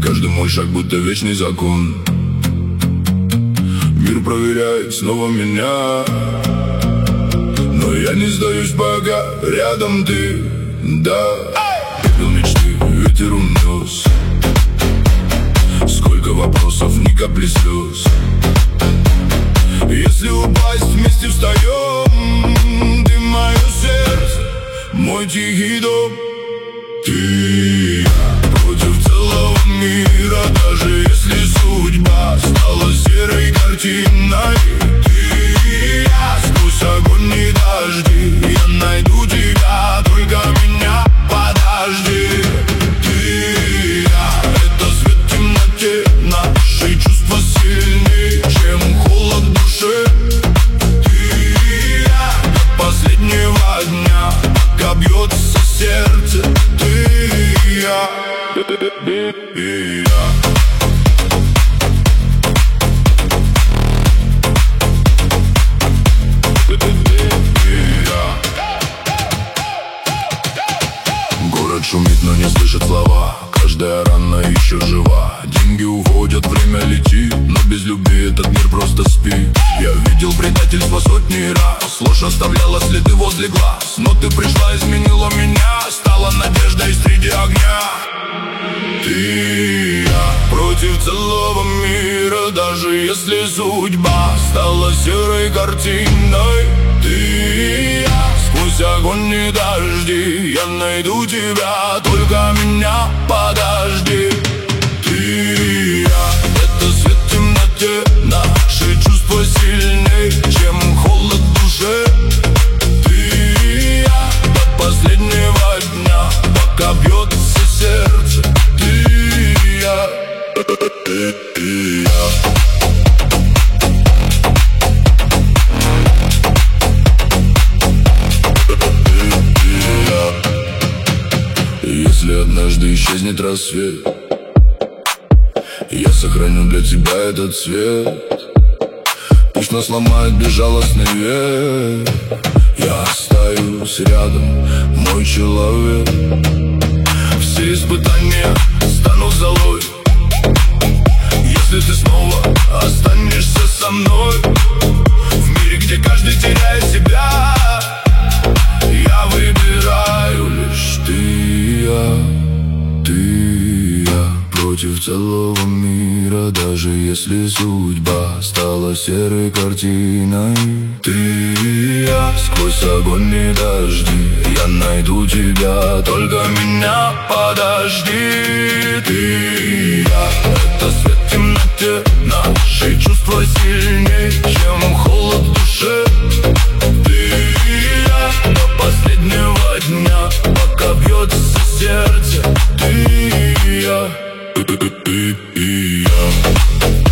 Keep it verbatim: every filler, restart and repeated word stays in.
Каждый мой шаг будто вечный закон. Мир проверяет снова меня, но я не сдаюсь, пока рядом ты. Да, пепел мечты ветер унес. Сколько вопросов, ни капли слез. Если упасть, вместе встаем. Ты мое сердце, мой тихий дом. Ты и я против целого мира. Даже если судьба стала серой картиной. Ты и я сквозь огонь и дожди. Я найду тебя, только меня подожди. Ты и я, это свет в темноте. Наши чувства сильнее, чем холод в душе. Ты и я до последнего дня, пока бьется сердце. Ты и я, ты и я. Город шумит, но не слышит слова. Каждая рана еще жива. Деньги уходят, время летит, но без любви этот мир просто спит. Я видел предательство сотни раз. Ложь оставляла следы возле глаз. Но ты пришла, изменила меня. Стала надеждой среди огня. Ты и я против целого мира. Даже если судьба стала серой картиной. Ты и я сквозь огонь и дожди. Я найду тебя, только меня подожди. Ты и я, это свет в темноте. Наши чувства сильнее, чем холод в душе. Ты и я до последнего дня, пока бьется сердце. Ты и я, ты и я. Если однажды исчезнет рассвет, я сохраню для тебя этот цвет. Пусть нас ломает безжалостный век. Я остаюсь рядом, мой человек. Все испытания станут золой, если ты снова останешься со мной. В мире, где каждый теряет себя, я выбираю лишь ты и я. Ты и я против целого мира. Даже если судьба стала серой картиной. Ты и я сквозь огонь и дожди. Я найду тебя, только меня подожди. Ты и я, это свет в темноте. Наши чувства сильнее, чем холод в душе. Ты и я до последнего дня, пока бьется сердце. Ты и я, ты и я.